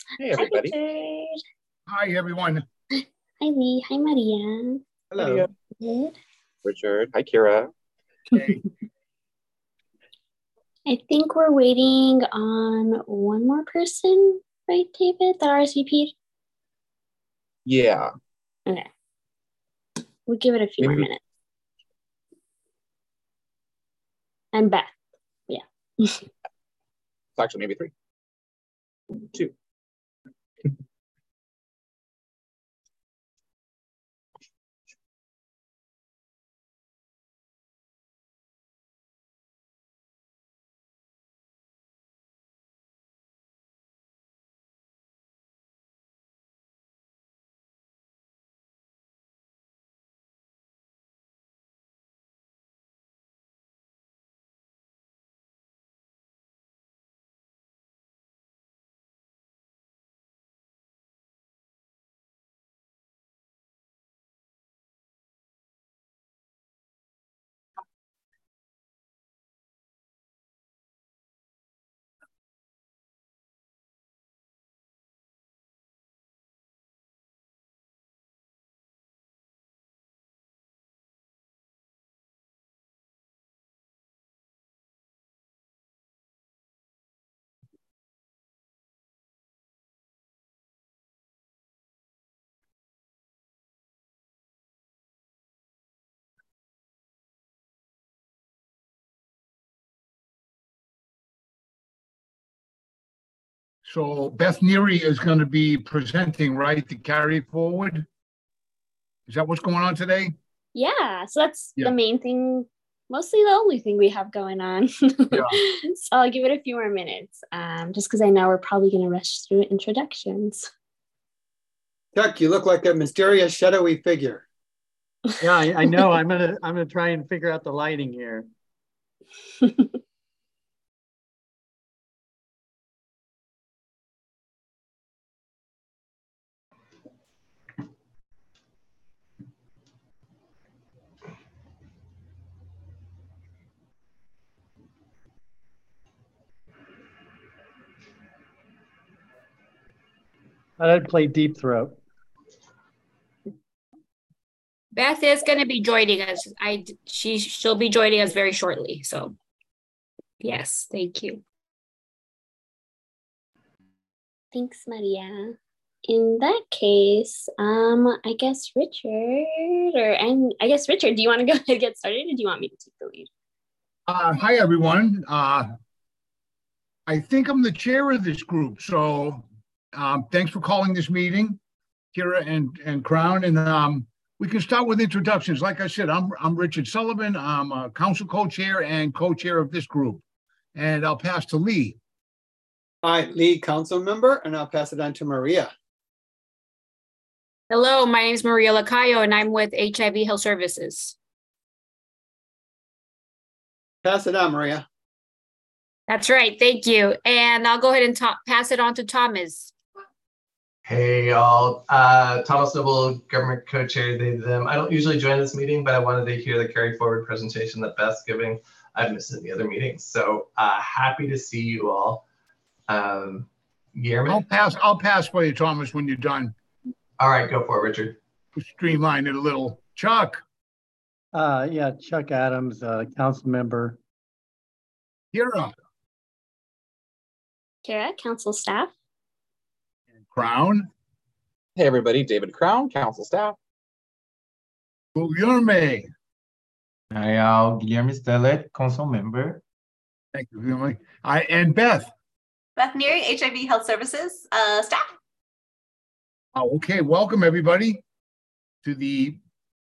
Hey, Hi, everybody. Richard. Hi, everyone. Hi, Lee. Hi, Maria. Hello. Good. Richard. Hi, Kira. Hey, I think we're waiting on one more person, right, David? The RSVP? Yeah, Okay. We'll give it a few more maybe minutes. And Beth. Yeah. it's actually maybe 3, 2. so Beth Neary is going to be presenting, right, to carry forward? Is that what's going on today? Yeah. So that's Yeah. the main thing, mostly the only thing we have going on. Yeah. So I'll give it a few more minutes, just because I know we're probably going to rush through introductions. Chuck, you look like a mysterious shadowy figure. Yeah, I know. I'm gonna try and figure out the lighting here. I'd play Deep Throat. Beth is going to be joining us. She'll be joining us very shortly. So, yes, thank you. Thanks, Maria. In that case, I guess Richard, do you want to go ahead and get started, or do you want me to take the lead? Hi, everyone. I think I'm the chair of this group, so thanks for calling this meeting, Kira and Crown. And we can start with introductions. Like I said, I'm Richard Sullivan. I'm a council co-chair and co-chair of this group. And I'll pass to Lee. Hi, lead council member, and I'll pass it on to Maria. Hello, my name is Maria Lacayo, and I'm with HIV Health Services. Pass it on, Maria. That's right. Thank you. And I'll go ahead and pass it on to Thomas. Hey, y'all. Thomas Noble, government co-chair, they, them. I don't usually join this meeting, but I wanted to hear the carry forward presentation that Beth's giving. I've missed any other meetings. So happy to see you all. Guillermo? I'll pass for you, Thomas, when you're done. All right, go for it, Richard. Streamline it a little. Chuck. Yeah, Chuck Adams, council member. Kira. Kara, council staff. And Crown. Hey, everybody. David Crown, council staff. Guillermo. Hi, all. Guillermo Stellet, council member. Thank you, Guillermo. And Beth. Beth Neary, HIV Health Services staff. Oh, okay. Welcome, everybody, to the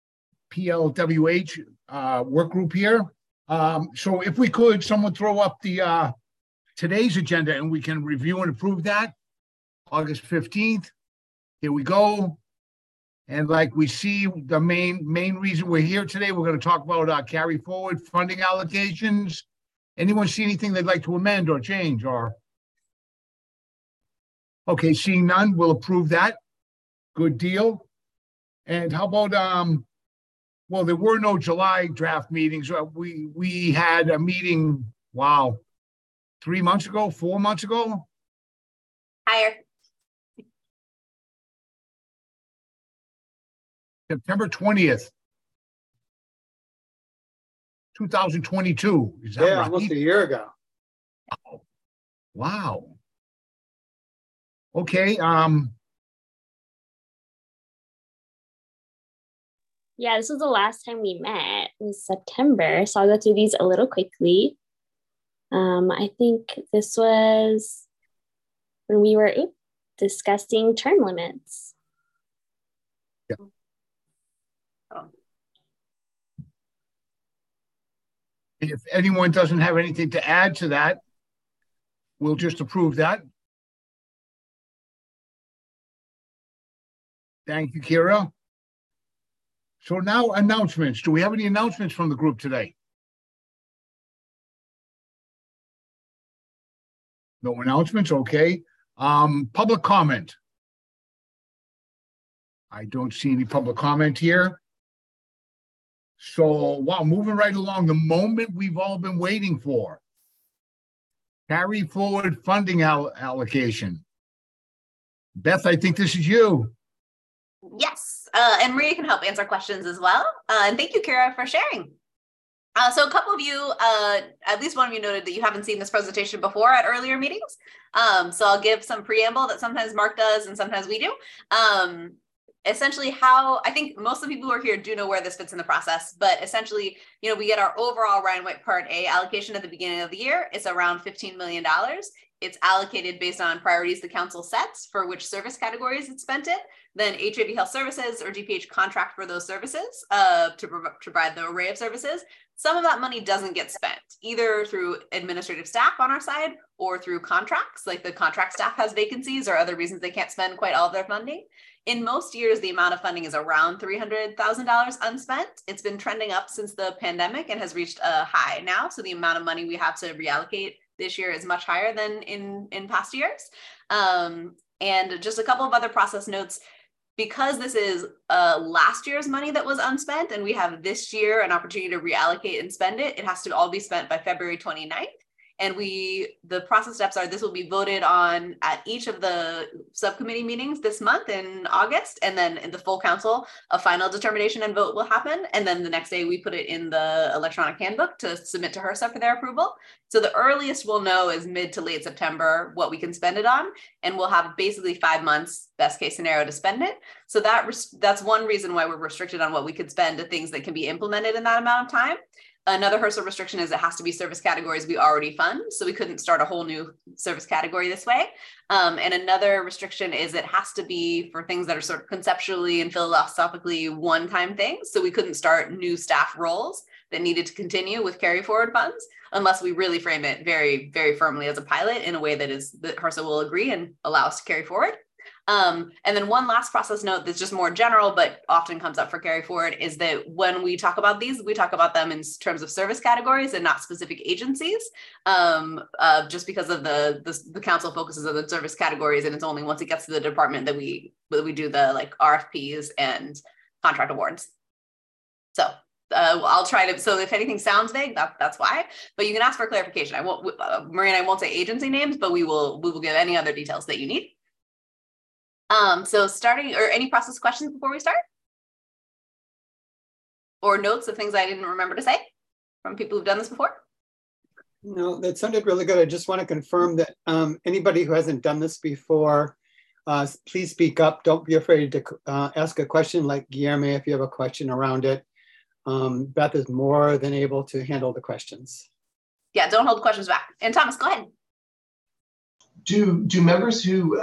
PLWH work group here. So if we could, someone throw up the today's agenda and we can review and approve that. August 15th. Here we go. And like we see, the main reason we're here today, we're going to talk about carry forward funding allocations. Anyone see anything they'd like to amend or change? Or okay, seeing none, we'll approve that. Good deal. And how about well, there were no July draft meetings. We had a meeting, wow, 3 months ago, 4 months ago. Higher. September 20th, 2022. Is that Yeah, right? almost a year ago. Wow. Okay, Yeah, this was the last time we met. It was September, so I'll go through these a little quickly. I think this was when we were discussing term limits. if anyone doesn't have anything to add to that, we'll just approve that. Thank you, Kira. So now announcements. Do we have any announcements from the group today? No announcements, okay. Public comment. I don't see any public comment here. So, wow, moving right along, the moment we've all been waiting for. Carry forward funding allocation. Beth, I think this is you. Yes, and Maria can help answer questions as well. And thank you, Kira, for sharing. So a couple of you, at least one of you noted that you haven't seen this presentation before at earlier meetings. So I'll give some preamble that sometimes Mark does and sometimes we do. Essentially how, I think most of the people who are here do know where this fits in the process, but essentially, you know, we get our overall Ryan White Part A allocation at the beginning of the year. It's around $15 million. It's allocated based on priorities the council sets for which service categories it's spent in. Then HAV Health Services or GPH contract for those services to provide the array of services. Some of that money doesn't get spent either through administrative staff on our side or through contracts, like the contract staff has vacancies or other reasons they can't spend quite all of their funding. In most years, the amount of funding is around $300,000 unspent. It's been trending up since the pandemic and has reached a high now. So the amount of money we have to reallocate this year is much higher than in past years. And just a couple of other process notes. Because this is last year's money that was unspent and we have this year an opportunity to reallocate and spend it, it has to all be spent by February 29th. And the process steps are this will be voted on at each of the subcommittee meetings this month in August. And then in the full council, a final determination and vote will happen. And then the next day we put it in the electronic handbook to submit to HRSA for their approval. So the earliest we'll know is mid to late September what we can spend it on. And we'll have basically 5 months, best case scenario, to spend it. So that's one reason why we're restricted on what we could spend to things that can be implemented in that amount of time. Another HRSA restriction is it has to be service categories we already fund. So we couldn't start a whole new service category this way. And another restriction is it has to be for things that are sort of conceptually and philosophically one-time things. So we couldn't start new staff roles that needed to continue with carry forward funds unless we really frame it very, very firmly as a pilot in a way that HRSA will agree and allow us to carry forward. And then one last process note that's just more general, but often comes up for carry forward is that when we talk about these, we talk about them in terms of service categories and not specific agencies, just because of the council focuses on the service categories. And it's only once it gets to the department that we do the like RFPs and contract awards. So I'll try to, so if anything sounds vague, that's why, but you can ask for clarification. I won't, Maria and I won't say agency names, but we will give any other details that you need. So starting, or any process questions before we start? Or notes of things I didn't remember to say from people who've done this before? No, that sounded really good. I just want to confirm that anybody who hasn't done this before, please speak up. Don't be afraid to ask a question like Guillermo if you have a question around it. Beth is more than able to handle the questions. Yeah, don't hold questions back. And Thomas, go ahead. Do members who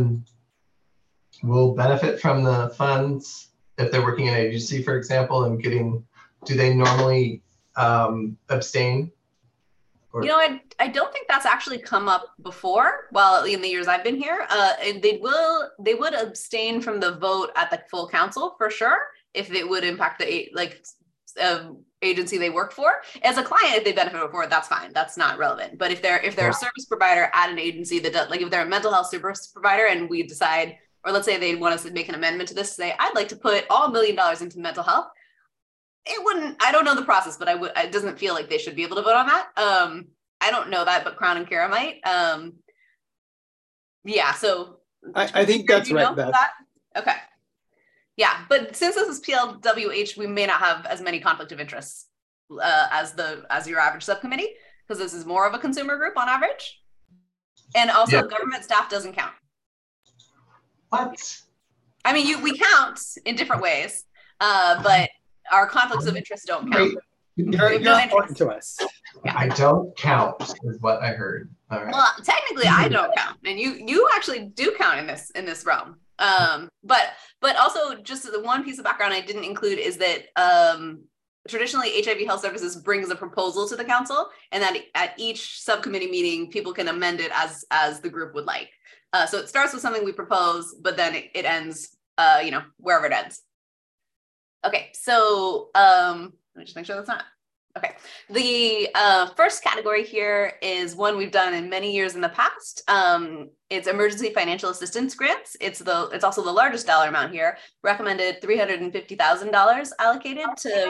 will benefit from the funds if they're working in an agency, for example, and do they normally abstain? Or? You know, I don't think that's actually come up before. Well, in the years I've been here, they would abstain from the vote at the full council for sure if it would impact the agency they work for. As a client, if they benefit before, that's fine. That's not relevant. But if they're a service provider at an agency that does, like if they're a mental health service provider and we decide, or let's say they want us to make an amendment to this, to say, I'd like to put all $1 million into mental health. It wouldn't, I don't know the process, but it doesn't feel like they should be able to vote on that. I don't know that, but Crown and Kara might. Yeah, so. I think that's right, Beth. Okay. Yeah, but since this is PLWH, we may not have as many conflict of interests as your average subcommittee, because this is more of a consumer group on average. And also government staff doesn't count. What? I mean, we count in different ways, but our conflicts of interest don't count. You're important to us. Yeah. I don't count is what I heard. All right. Well, technically I don't count, and you actually do count in this realm. But also just the one piece of background I didn't include is that traditionally HIV Health Services brings a proposal to the council, and that at each subcommittee meeting, people can amend it as the group would like. So it starts with something we propose, but then it ends, wherever it ends. Okay, so let me just make sure that's not. Okay, the first category here is one we've done in many years in the past. It's emergency financial assistance grants. It's also the largest dollar amount here, recommended $350,000 allocated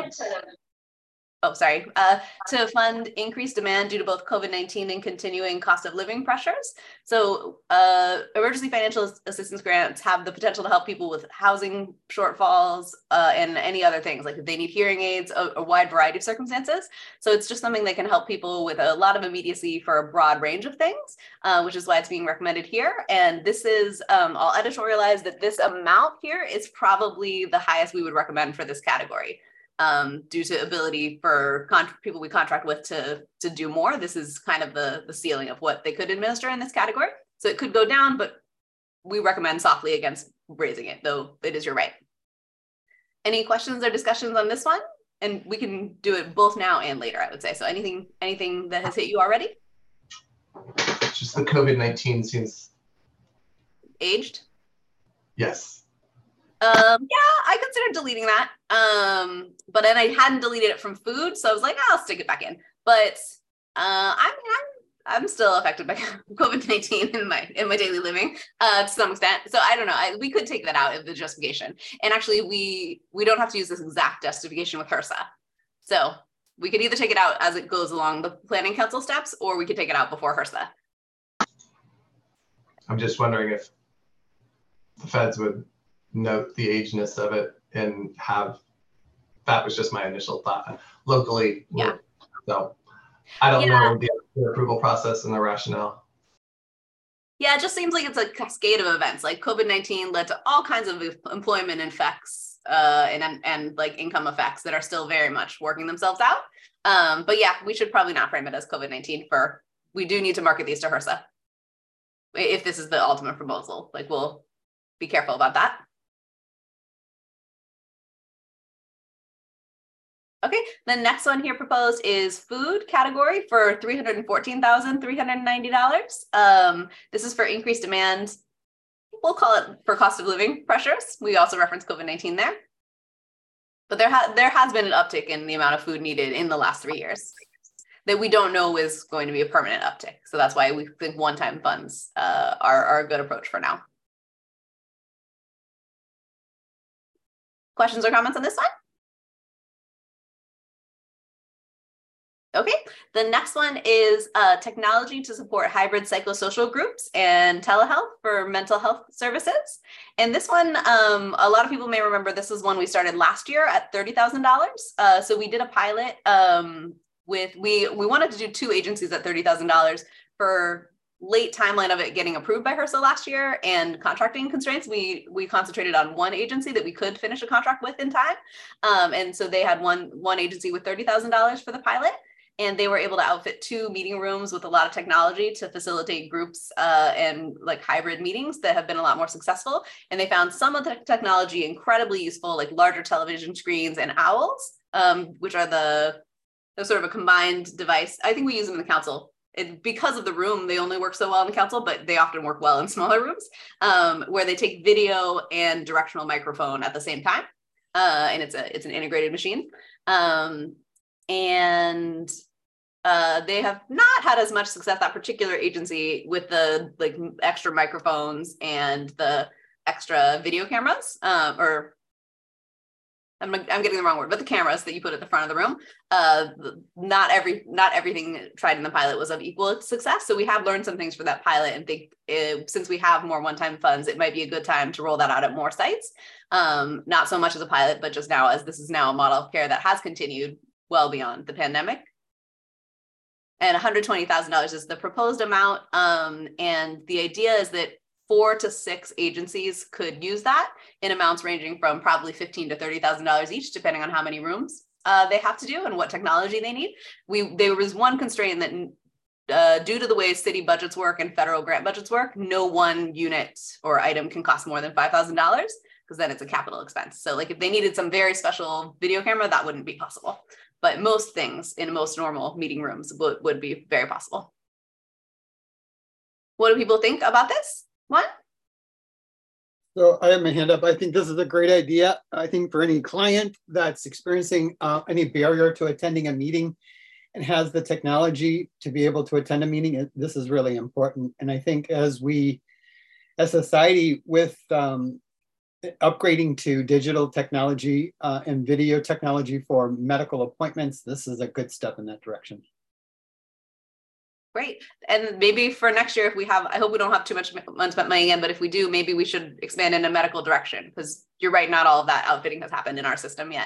to fund increased demand due to both COVID-19 and continuing cost of living pressures. So emergency financial assistance grants have the potential to help people with housing shortfalls and any other things, like if they need hearing aids, a wide variety of circumstances. So it's just something that can help people with a lot of immediacy for a broad range of things, which is why it's being recommended here. And this is, I'll editorialize that this amount here is probably the highest we would recommend for this category. Due to ability for people we contract with to do more. This is kind of the ceiling of what they could administer in this category. So it could go down, but we recommend softly against raising it, though it is your right. Any questions or discussions on this one? And we can do it both now and later, I would say. So anything that has hit you already? Just the COVID-19 seems aged? Yes. Yeah, I considered deleting that. But then I hadn't deleted it from food, so I was like, I'll stick it back in. But I'm still affected by COVID-19 in my daily living to some extent. So I don't know. We could take that out of the justification. And actually, we don't have to use this exact justification with HRSA. So we could either take it out as it goes along the planning council steps, or we could take it out before HRSA. I'm just wondering if the feds would note the ageness of it and have, that was just my initial thought locally. Yeah. So I don't know the approval process and the rationale. Yeah, it just seems like it's a cascade of events. Like COVID-19 led to all kinds of employment effects and like income effects that are still very much working themselves out. But yeah, we should probably not frame it as COVID-19 we do need to market these to HRSA. If this is the ultimate proposal, like we'll be careful about that. Okay, the next one here proposed is food category for $314,390. This is for increased demand. We'll call it for cost of living pressures. We also reference COVID-19 there. But there has been an uptick in the amount of food needed in the last 3 years that we don't know is going to be a permanent uptick. So that's why we think one-time funds are a good approach for now. Questions or comments on this one? Okay, the next one is technology to support hybrid psychosocial groups and telehealth for mental health services. And this one, a lot of people may remember this is one we started last year at $30,000. So we did a pilot we wanted to do 2 agencies at $30,000 for late timeline of it getting approved by HRSA last year and contracting constraints. We concentrated on one agency that we could finish a contract with in time. And so they had one agency with $30,000 for the pilot. And they were able to outfit 2 meeting rooms with a lot of technology to facilitate groups and like hybrid meetings that have been a lot more successful. And they found some of the technology incredibly useful, like larger television screens and owls, which are the sort of a combined device. I think we use them in the council. Because of the room, they only work so well in the council, but they often work well in smaller rooms where they take video and directional microphone at the same time. And it's an integrated machine. And they have not had as much success, that particular agency, with the like extra microphones and the extra video cameras, or I'm getting the wrong word, but the cameras that you put at the front of the room, not everything tried in the pilot was of equal success. So we have learned some things for that pilot, and think since we have more one-time funds, it might be a good time to roll that out at more sites. Not so much as a pilot, but just now, as this is now a model of care that has continued well beyond the pandemic. And $120,000 is the proposed amount. And the idea is that 4 to 6 agencies could use that in amounts ranging from probably $15,000 to $30,000 each, depending on how many rooms they have to do and what technology they need. There was one constraint that due to the way city budgets work and federal grant budgets work, no one unit or item can cost more than $5,000, because then it's a capital expense. So like if they needed some very special video camera, that wouldn't be possible. But most things in most normal meeting rooms would be very possible. What do people think about this one? So I have my hand up. I think this is a great idea. I think for any client that's experiencing any barrier to attending a meeting and has the technology to be able to attend a meeting, this is really important. And I think as society with upgrading to digital technology and video technology for medical appointments, this is a good step in that direction. Great. And maybe for next year, if we have, I hope we don't have too much money again, but if we do, maybe we should expand in a medical direction, because you're right, not all of that outfitting has happened in our system yet.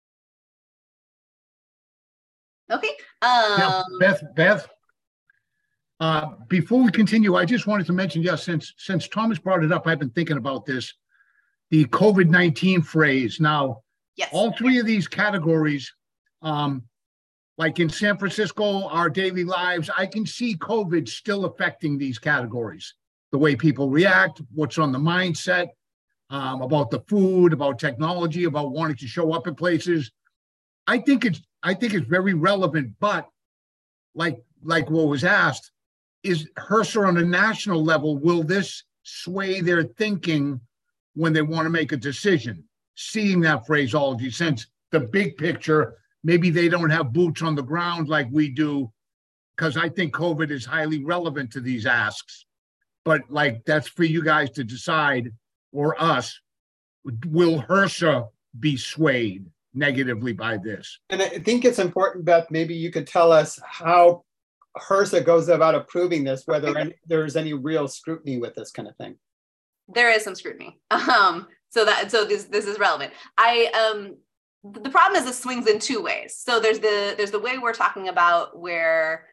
Okay. Now, Beth, before we continue, I just wanted to mention, yes, since Thomas brought it up, I've been thinking about this, the COVID-19 phrase. Now, yes, all 3 of these categories, like in San Francisco, our daily lives, I can see COVID still affecting these categories. The way people react, what's on the mindset, about the food, about technology, about wanting to show up at places. I think it's very relevant, but like what was asked, is HRSA on a national level, will this sway their thinking when they want to make a decision? Seeing that phraseology, since the big picture, maybe they don't have boots on the ground like we do, because I think COVID is highly relevant to these asks. But like, that's for you guys to decide, or us. Will HRSA be swayed negatively by this? And I think it's important, Beth, maybe you could tell us how HRSA goes about approving this, whether there's any real scrutiny with this kind of thing. There is some scrutiny. So this is relevant. The problem is, it swings in 2 ways. So there's the way we're talking about, where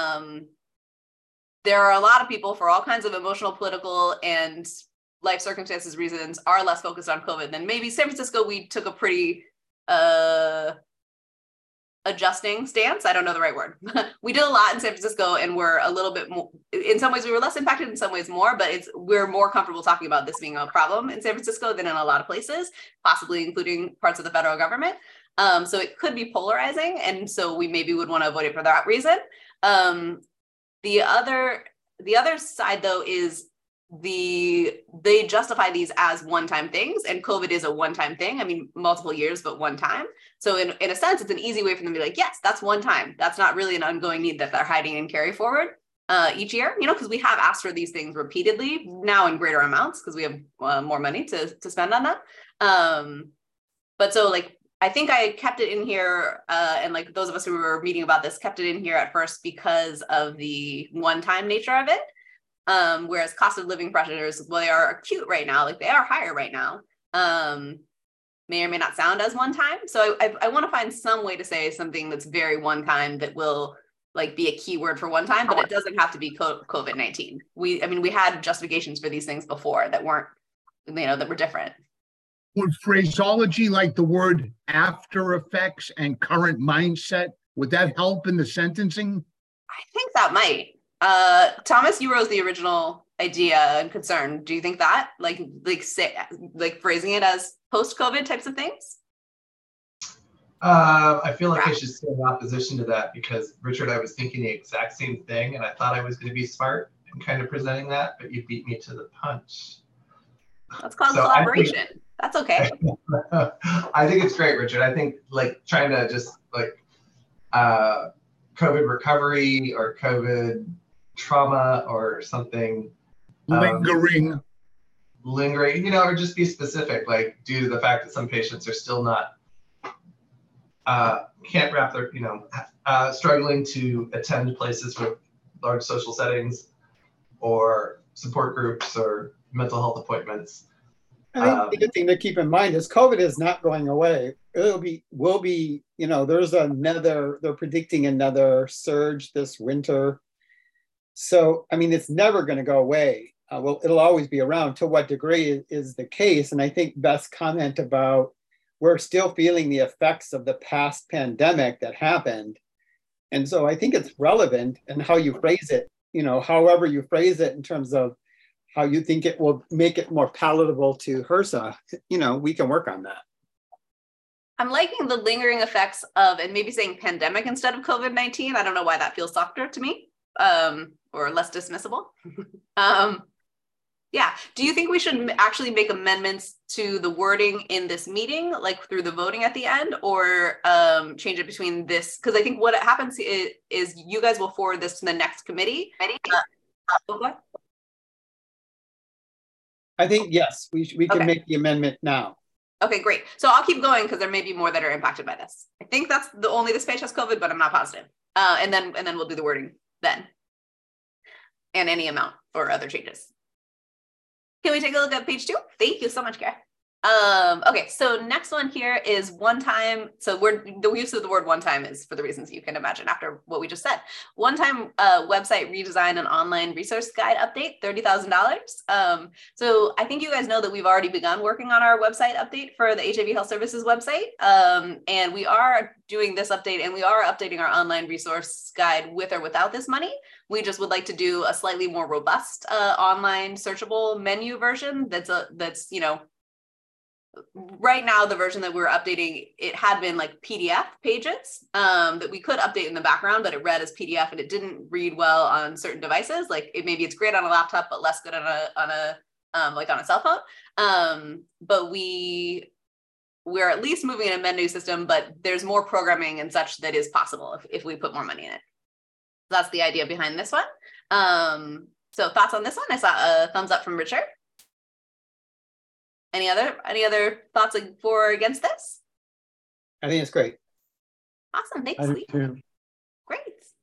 there are a lot of people, for all kinds of emotional, political, and life circumstances reasons, are less focused on COVID than maybe San Francisco. We took a pretty adjusting stance. I don't know the right word. We did a lot in San Francisco, and we're a little bit more, in some ways we were less impacted, in some ways more, but we're more comfortable talking about this being a problem in San Francisco than in a lot of places, possibly including parts of the federal government. So it could be polarizing, and so we maybe would want to avoid it for that reason. The other side, though, is they justify these as one-time things, and COVID is a one-time thing. I mean, multiple years, but one time. So in a sense, it's an easy way for them to be like, yes, that's one time. That's not really an ongoing need that they're hiding and carry forward each year, because we have asked for these things repeatedly, now in greater amounts, because we have more money to spend on that. But so like, I think I kept it in here, and like those of us who were reading about this kept it in here at first because of the one-time nature of it. Whereas cost of living pressures, well, they are acute right now, like they are higher right now, may or may not sound as one time. So I want to find some way to say something that's very one time that will like be a keyword for one time, but it doesn't have to be COVID-19. We had justifications for these things before that weren't, that were different. Would phraseology like the word after effects and current mindset, would that help in the sentencing? I think that might. Thomas, you wrote the original idea and concern. Do you think that like phrasing it as post-COVID types of things? I feel like I should stay in opposition to that, because Richard, I was thinking the exact same thing, and I thought I was going to be smart in kind of presenting that, but you beat me to the punch. That's called collaboration. That's okay. I think it's great, Richard. I think like trying to just like COVID recovery or COVID trauma or something lingering, or just be specific, like due to the fact that some patients are still not can't wrap their, struggling to attend places with large social settings or support groups or mental health appointments. I think the good thing to keep in mind is COVID is not going away. Will be, they're predicting another surge this winter. So, I mean, it's never going to go away. Well, it'll always be around. To what degree is the case? And I think Beth's comment about we're still feeling the effects of the past pandemic that happened. And so I think it's relevant in how you phrase it, however you phrase it in terms of how you think it will make it more palatable to HRSA, we can work on that. I'm liking the lingering effects of, and maybe saying pandemic instead of COVID-19. I don't know why that feels softer to me, or less dismissible. Yeah. Do you think we should actually make amendments to the wording in this meeting, like through the voting at the end, or change it between this? Because I think what happens is you guys will forward this to the next committee. I think, yes, we can make the amendment now. Okay, great. So I'll keep going because there may be more that are impacted by this. I think that's only this page has COVID, but I'm not positive. And then we'll do the wording then. And any amount or other changes. Can we take a look at page 2? Thank you so much, Kara. Okay, so next one here is one time. So the use of the word one time is for the reasons you can imagine after what we just said. One time website redesign and online resource guide update, $30,000. So I think you guys know that we've already begun working on our website update for the HIV Health Services website. And we are doing this update, and we are updating our online resource guide with or without this money. We just would like to do a slightly more robust online searchable menu version that's right now, the version that we're updating, it had been like PDF pages that we could update in the background, but it read as PDF and it didn't read well on certain devices. Like maybe it's great on a laptop, but less good on a cell phone. But we're at least moving in a menu system, but there's more programming and such that is possible if we put more money in it. That's the idea behind this one. So thoughts on this one? I saw a thumbs up from Richard. Any other thoughts for or against this? I think it's great. Awesome. Thanks, I do Lee. too. Great.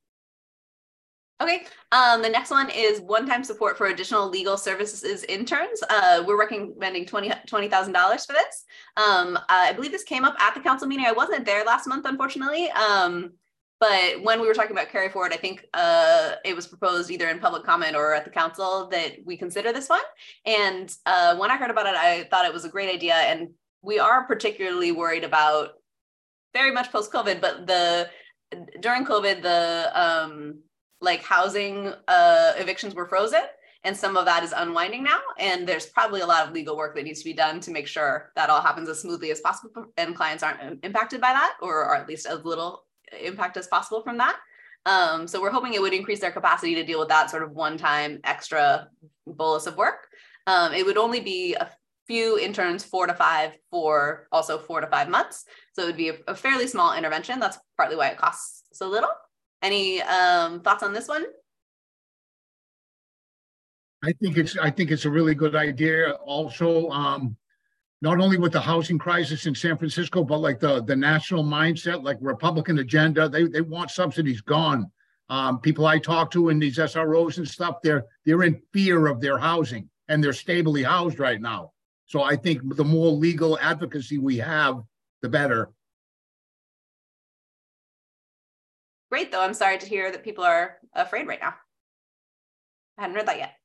Okay. The next one is one-time support for additional legal services interns. We're recommending $20,000 for this. I believe this came up at the council meeting. I wasn't there last month, unfortunately. But when we were talking about carry forward, I think it was proposed either in public comment or at the council that we consider this one. And when I heard about it, I thought it was a great idea. And we are particularly worried about very much post-COVID, but during COVID, the housing evictions were frozen. And some of that is unwinding now. And there's probably a lot of legal work that needs to be done to make sure that all happens as smoothly as possible and clients aren't impacted by that, or at least as little impact as possible from that. So we're hoping it would increase their capacity to deal with that sort of one-time extra bolus of work. It would only be a few interns, 4 to 5 for also 4 to 5 months. So it would be a fairly small intervention. That's partly why it costs so little. Any thoughts on this one? I think it's a really good idea. Also, not only with the housing crisis in San Francisco, but like the national mindset, like Republican agenda, they want subsidies gone. People I talk to in these SROs and stuff, they're in fear of their housing, and they're stably housed right now. So I think the more legal advocacy we have, the better. Great, though. I'm sorry to hear that people are afraid right now. I hadn't read that yet.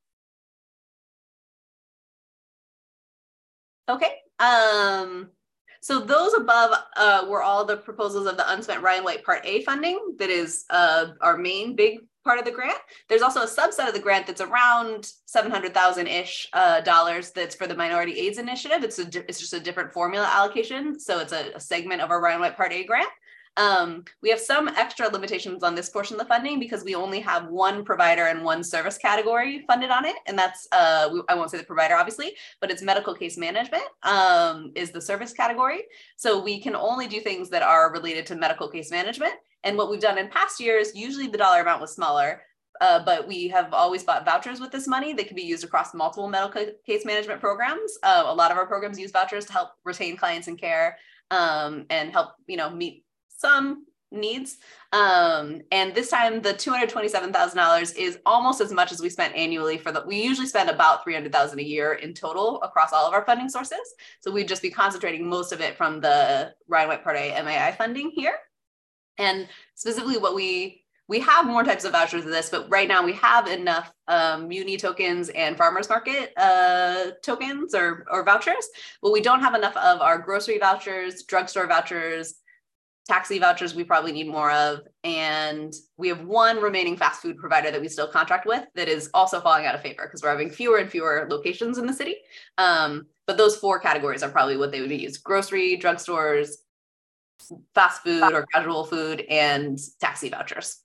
Okay. So those above were all the proposals of the unspent Ryan White Part A funding. That is our main big part of the grant. There's also a subset of the grant that's around $700,000-ish dollars that's for the Minority AIDS Initiative. It's just a different formula allocation. So it's a segment of our Ryan White Part A grant. We have some extra limitations on this portion of the funding because we only have one provider and one service category funded on it. And that's, I won't say the provider, obviously, but it's medical case management is the service category. So we can only do things that are related to medical case management. And what we've done in past years, usually the dollar amount was smaller, but we have always bought vouchers with this money. They can be used across multiple medical case management programs. A lot of our programs use vouchers to help retain clients in care and help, meet some needs. And this time the $227,000 is almost as much as we spent annually we usually spend about $300,000 a year in total across all of our funding sources. So we'd just be concentrating most of it from the Ryan White Part A MAI funding here. And specifically what we have more types of vouchers of this, but right now we have enough Muni tokens and farmers market tokens or vouchers, but we don't have enough of our grocery vouchers, drugstore vouchers, taxi vouchers we probably need more of. And we have one remaining fast food provider that we still contract with that is also falling out of favor because we're having fewer and fewer locations in the city. But those 4 categories are probably what they would be used: grocery, drugstores, fast food or casual food, and taxi vouchers.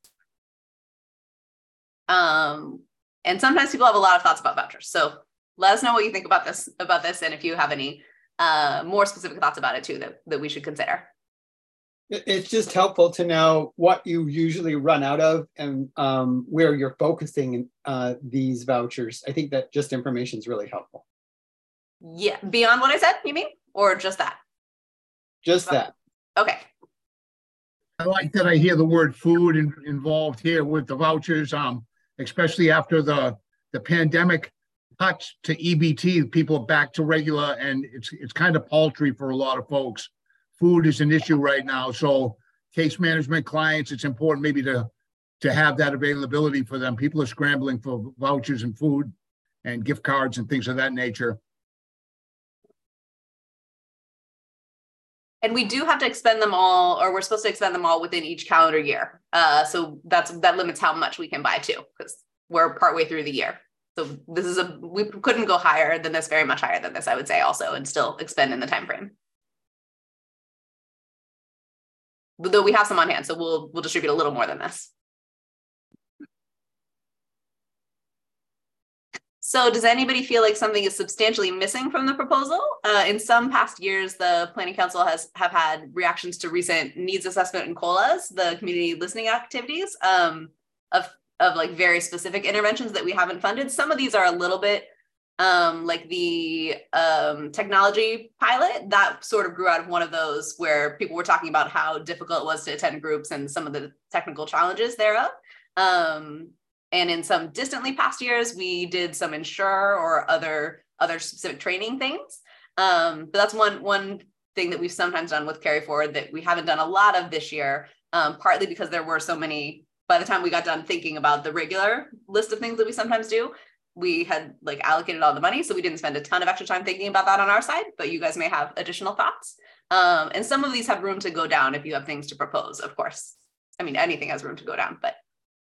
And sometimes people have a lot of thoughts about vouchers. So let us know what you think about this, and if you have any more specific thoughts about it too that we should consider. It's just helpful to know what you usually run out of and where you're focusing these vouchers. I think that just information is really helpful. Yeah, beyond what I said, you mean? Or just that? Just that. Okay. I like that I hear the word food involved here with the vouchers, especially after the pandemic cuts to EBT, people are back to regular, and it's kind of paltry for a lot of folks. Food is an issue right now, so case management clients, it's important maybe to have that availability for them. People are scrambling for vouchers and food and gift cards and things of that nature. And we do have to expend them all, or we're supposed to expend them all within each calendar year. So that limits how much we can buy too, because we're partway through the year. So we couldn't go higher than this, very much higher than this, I would say also, and still expend in the time frame. Though we have some on hand, so we'll distribute a little more than this. So does anybody feel like something is substantially missing from the proposal? In some past years, the Planning Council have had reactions to recent needs assessment and COLAs, the community listening activities, of like very specific interventions that we haven't funded. Some of these are a little bit like the technology pilot that sort of grew out of one of those where people were talking about how difficult it was to attend groups and some of the technical challenges thereof. And in some distantly past years, we did some Ensure or other specific training things. But that's one thing that we've sometimes done with Carry Forward that we haven't done a lot of this year, partly because there were so many, by the time we got done thinking about the regular list of things that we sometimes do, we had like allocated all the money. So we didn't spend a ton of extra time thinking about that on our side, but you guys may have additional thoughts. And some of these have room to go down if you have things to propose, of course. I mean, anything has room to go down, but.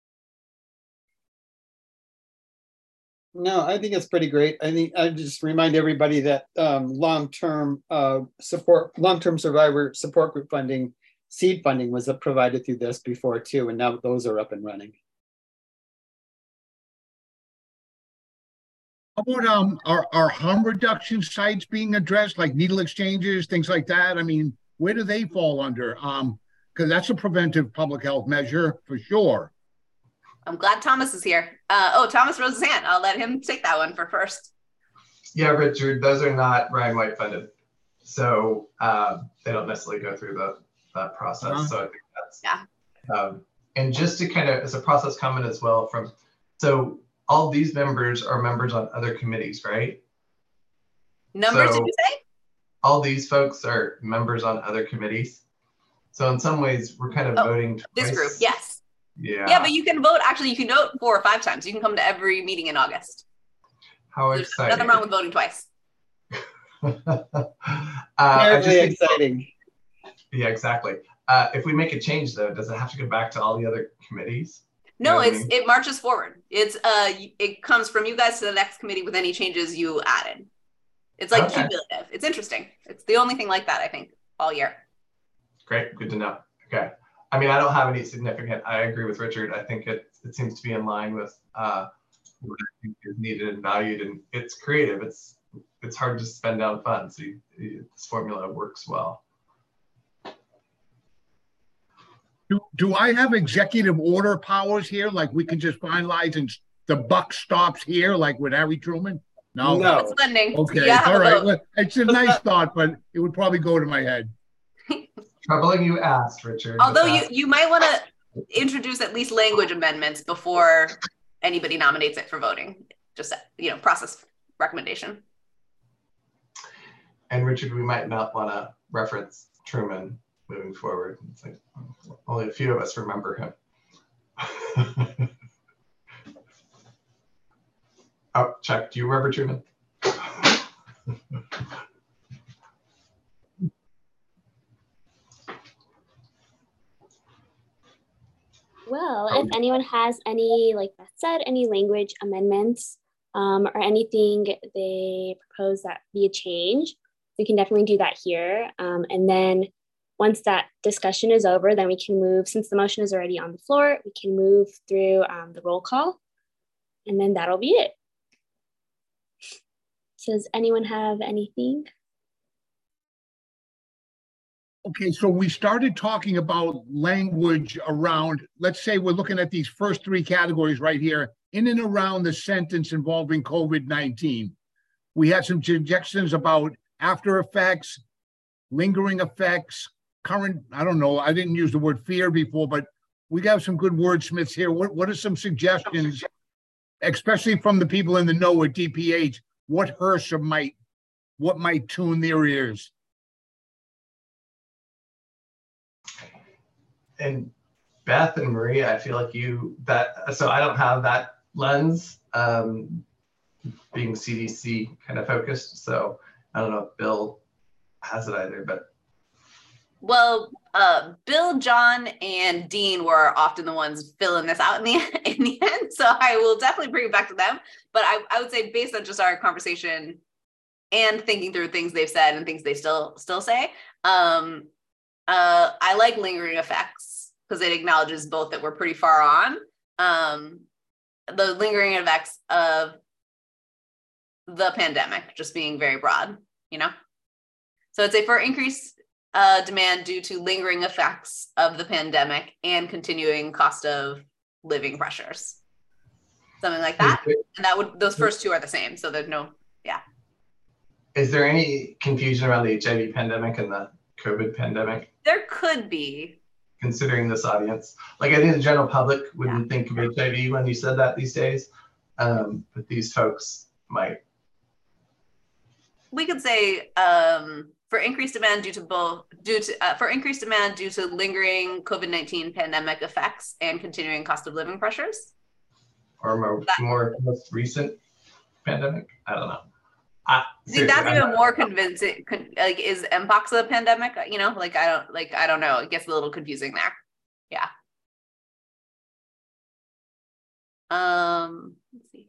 No, I think it's pretty great. I think I just remind everybody that long-term survivor support group funding, seed funding was provided through this before too, and now those are up and running. How about are harm reduction sites being addressed, like needle exchanges, things like that? I mean, where do they fall under? Because that's a preventive public health measure for sure. I'm glad Thomas is here. Thomas rose his hand. I'll let him take that one for first. Yeah, Richard, those are not Ryan White funded. So they don't necessarily go through that process. So I think that's, yeah. And just to kind of, as a process comment as well so all these members are members on other committees, right? Numbers, did you say? All these folks are members on other committees. So in some ways, we're kind of voting twice. This group, yes. Yeah, but you can vote. Actually, you can vote 4 or 5 times. You can come to every meeting in August. How exciting! Nothing wrong with voting twice. Terribly exciting. Yeah, exactly. If we make a change, though, does it have to go back to all the other committees? No, it marches forward. It comes from you guys to the next committee with any changes you added. It's like cumulative. It's interesting. It's the only thing like that, I think, all year. Great, good to know. Okay. I mean, I don't have any significant, I agree with Richard. I think it seems to be in line with what I think is needed and valued, and it's creative. It's hard to spend down funds. So this formula works well. Do I have executive order powers here? Like we can just finalize and the buck stops here, like with Harry Truman? No. It's funding. Okay, all right. Well, it's a nice thought, but it would probably go to my head. Troubling you asked, Richard. Although you might want to introduce at least language amendments before anybody nominates it for voting. Just, process recommendation. And Richard, we might not want to reference Truman moving forward. It's like only a few of us remember him. Oh, Chuck, do you remember Truman? Well, if anyone has any, like Beth said, any language amendments or anything they propose that be a change, we can definitely do that here. And then once that discussion is over, then we can move, since the motion is already on the floor, we can move through the roll call, and then that'll be it. So does anyone have anything? Okay, so we started talking about language around, let's say we're looking at these first three categories right here, in and around the sentence involving COVID-19. We had some suggestions about after effects, lingering effects, current, I don't know, I didn't use the word fear before, but we got some good wordsmiths here. What are some suggestions, especially from the people in the know at DPH, what might tune their ears? And Beth and Maria, I feel like so I don't have that lens, being CDC kind of focused. So I don't know if Bill has it either, but. Well, Bill, John, and Dean were often the ones filling this out in the end. So I will definitely bring it back to them. But I would say based on just our conversation and thinking through things they've said and things they still say, I like lingering effects because it acknowledges both that we're pretty far on. The lingering effects of the pandemic just being very broad, So I'd say for increased demand due to lingering effects of the pandemic and continuing cost of living pressures. Something like that. And those first two are the same. So there's no, yeah. Is there any confusion around the HIV pandemic and the COVID pandemic? There could be. Considering this audience. Like I think the general public wouldn't think of HIV when you said that these days, but these folks might. We could say for increased demand due to lingering COVID-19 pandemic effects and continuing cost of living pressures. Or more most recent pandemic? I don't know. I think that's even more convincing. Like, is Mpox a pandemic? I don't know. It gets a little confusing there. Yeah. Let's see.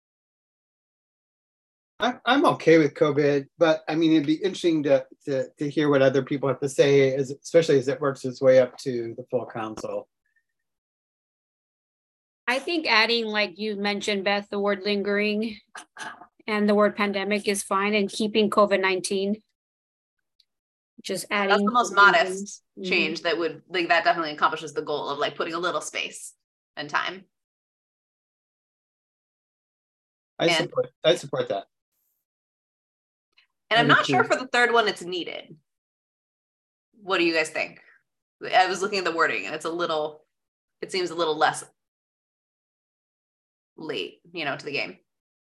I'm okay with COVID, but I mean, it'd be interesting to hear what other people have to say, especially as it works its way up to the full council. I think adding, like you mentioned, Beth, the word lingering and the word pandemic is fine, and keeping COVID-19. Just adding. That's the most modest change that would, that definitely accomplishes the goal of putting a little space and time. I support that. And I'm not sure for the third one it's needed. What do you guys think? I was looking at the wording and it seems a little less late, to the game.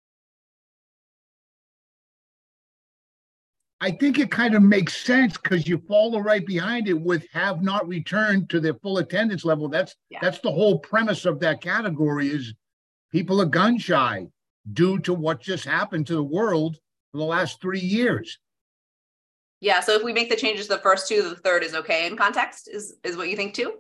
I think it kind of makes sense because you follow right behind it with have not returned to their full attendance level. That's the whole premise of that category is people are gun shy due to what just happened to the world for the last 3 years. Yeah, so if we make the changes to the first two, the third is okay in context, is what you think too?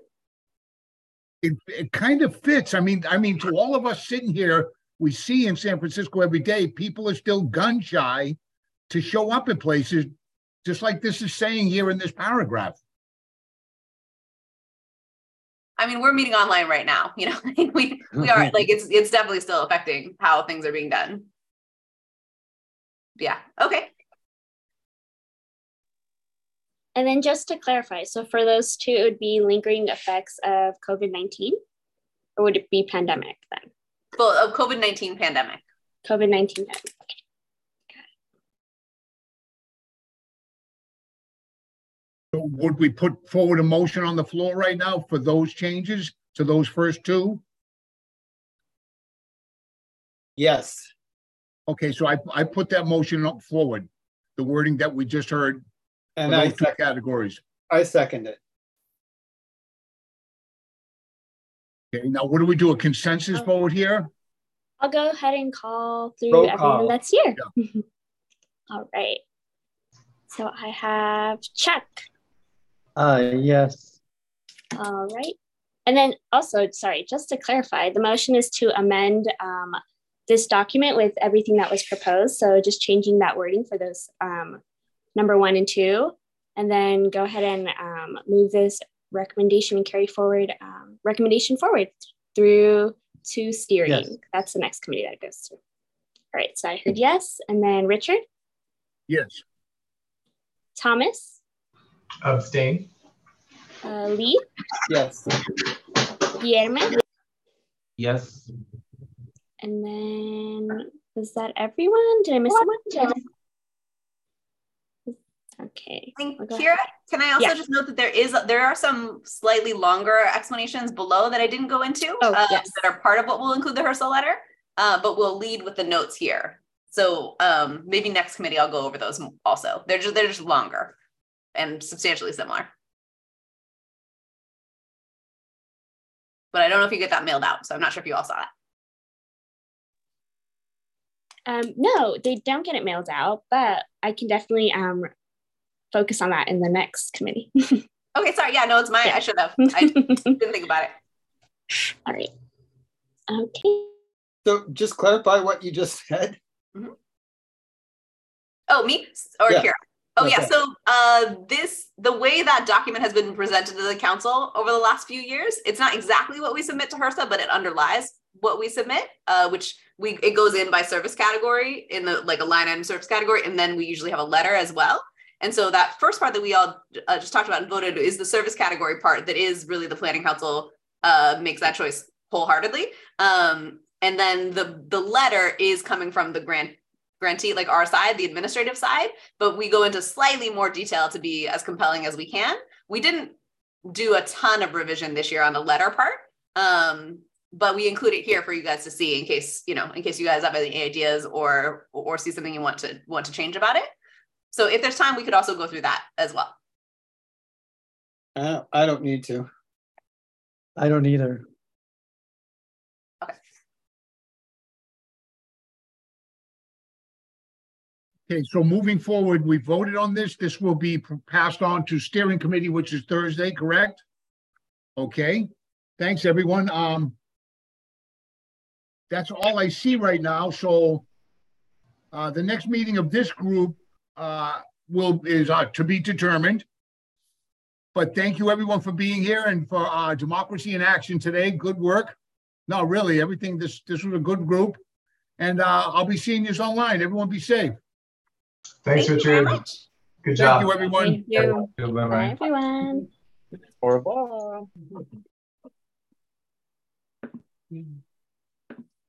It kind of fits. I mean, to all of us sitting here, we see in San Francisco every day, people are still gun shy to show up in places, just like this is saying here in this paragraph. I mean, we're meeting online right now, we are it's definitely still affecting how things are being done. Yeah, okay. And then just to clarify, so for those two, it would be lingering effects of COVID-19, or would it be pandemic then? Well, of COVID-19 pandemic. COVID-19 pandemic, okay. So would we put forward a motion on the floor right now for those changes to those first two? Yes. Okay, so I put that motion up forward, the wording that we just heard for And those two categories. I second it. Okay, now what do we do? A consensus vote here? I'll go ahead and call through Roll everyone call. that's here. All right. So I have Chuck. Yes. All right. And then also, sorry, just to clarify, the motion is to amend this document with everything that was proposed. So just changing that wording for those number 1 and 2, and then go ahead and move this recommendation and carry forward recommendation forward through to steering. Yes. That's the next committee that it goes to. All right, so I heard yes. And then Richard, Yes. Thomas, Abstain. Lee, Yes. Guillermo, Yes. and then was that everyone? Did I miss someone? Okay. I think, I'll go Kira, ahead. can I also Yeah. just note that there are some slightly longer explanations below that I didn't go into Yes. that are part of what will include the HRSA letter, but we'll lead with the notes here. So maybe next committee I'll go over those also. They're just longer and substantially similar. But I don't know if you get that mailed out, so I'm not sure if you all saw that. No, they don't get it mailed out, but I can definitely focus on that in the next committee. Okay, sorry. Yeah, no, it's mine. Yeah. I should have. I didn't think about it. All right. Okay. So just clarify what you just said. Oh, me or Yeah. Kira? Oh, yeah. Okay. So the way that document has been presented to the council over the last few years, it's not exactly what we submit to HRSA, but it underlies what we submit, which it goes in by service category in the like a line item service category, and then we usually have a letter as well. And so that first part that we all just talked about and voted is the service category part that is really the planning council makes that choice wholeheartedly. And then the letter is coming from the grantee, like our side, the administrative side, but we go into slightly more detail to be as compelling as we can. We didn't do a ton of revision this year on the letter part, but we include it here for you guys to see in case you guys have any ideas or see something you want to change about it. So if there's time, we could also go through that as well. I don't need to. I don't either. Okay, so moving forward, we voted on this. This will be passed on to steering committee, which is Thursday, correct? Okay, thanks, everyone. That's all I see right now. So the next meeting of this group is to be determined. But thank you, everyone, for being here and for Democracy in Action today. Good work. No, really, everything. This was a good group, and I'll be seeing you online. Everyone, be safe. Thanks, Thank you very Richard. much. Good job. Thank you, everyone. Thank you. Bye-bye. Bye, everyone. Au revoir.